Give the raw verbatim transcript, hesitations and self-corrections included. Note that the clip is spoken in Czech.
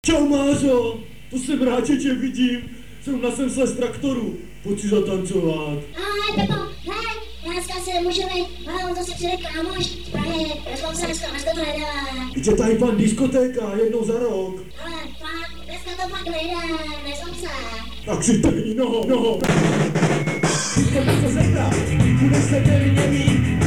Čau Mářo, to jsem rád, že tě vidím. Zrovna jsem se z traktoru. Pojď si zatancovat. Ahoj Pepo, hej, dneska si můžeme, ale to si přijde kámoš z Prahy, rozval se dneska, dneska to nejde. Že tady pan diskotéka, jednou za rok. Ale fakt, dneska to fakt nejde, nezlom se. Tak si trhni noho, noho. Diskotéka se zejda, budeš se tady měnit.